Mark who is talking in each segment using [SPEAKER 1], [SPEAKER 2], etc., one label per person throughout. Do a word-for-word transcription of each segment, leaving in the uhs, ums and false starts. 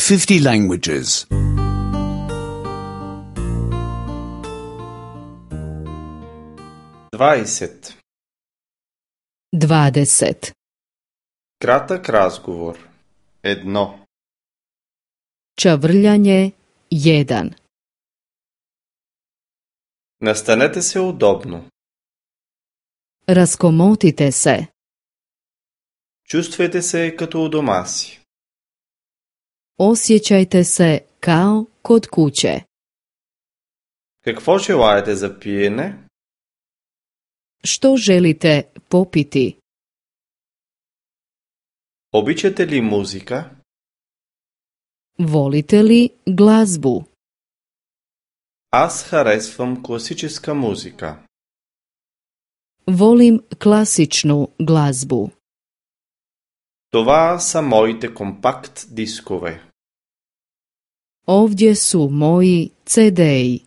[SPEAKER 1] fifty languages.
[SPEAKER 2] dvadeset.
[SPEAKER 3] dvadeset.
[SPEAKER 2] Кратък разговор. Едно.
[SPEAKER 3] Čavrljanje jedan.
[SPEAKER 2] Настанете се удобно.
[SPEAKER 3] Raskomotite se.
[SPEAKER 2] Чувствайте се като у дома си.
[SPEAKER 3] Osjećajte se kao kod kuće.
[SPEAKER 2] Какво желаете за пиене?
[SPEAKER 3] Što želite popiti?
[SPEAKER 2] Обичате ли музика?
[SPEAKER 3] Volite li glazbu?
[SPEAKER 2] Аз харесвам класическа музика.
[SPEAKER 3] Volim klasičnu glazbu.
[SPEAKER 2] Това са моите компакт дискове.
[SPEAKER 3] Ovdje su moji ce de i.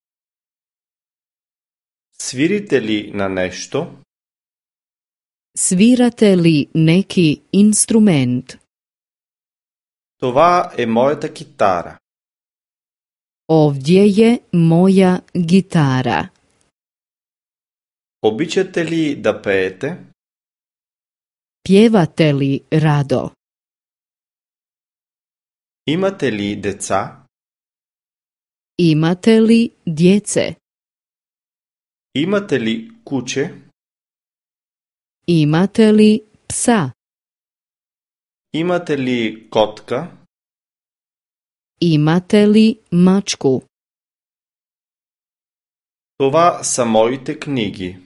[SPEAKER 2] Свирите ли на нещо?
[SPEAKER 3] Svirate li neki instrument?
[SPEAKER 2] Това е моята китара.
[SPEAKER 3] Ovdje je moja gitara.
[SPEAKER 2] Обичате ли да пеете?
[SPEAKER 3] Pjevate li rado?
[SPEAKER 2] Имате ли деца?
[SPEAKER 3] Imate li djece?
[SPEAKER 2] Имате ли куче?
[SPEAKER 3] Imate li psa?
[SPEAKER 2] Имате ли котка?
[SPEAKER 3] Imate li mačku?
[SPEAKER 2] Това са моите книги.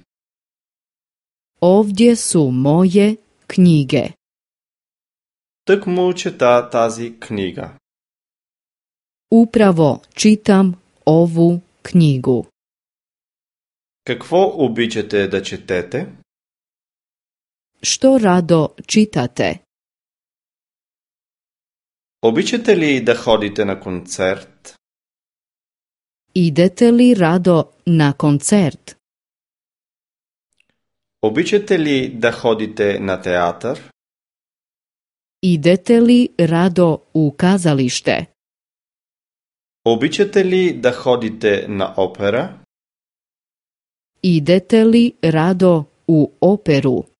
[SPEAKER 3] Ovdje su moje knjige.
[SPEAKER 2] Тък му чета тази книга.
[SPEAKER 3] Upravo čitam ovu knjigu.
[SPEAKER 2] Какво обичате да четете?
[SPEAKER 3] Što rado čitate?
[SPEAKER 2] Обичате ли да ходите на концерт?
[SPEAKER 3] Idete li rado na koncert?
[SPEAKER 2] Обичате ли да ходите на театър?
[SPEAKER 3] Idete li rado u kazalište?
[SPEAKER 2] Обичате ли да ходите на опера?
[SPEAKER 3] Idete li rado u operu?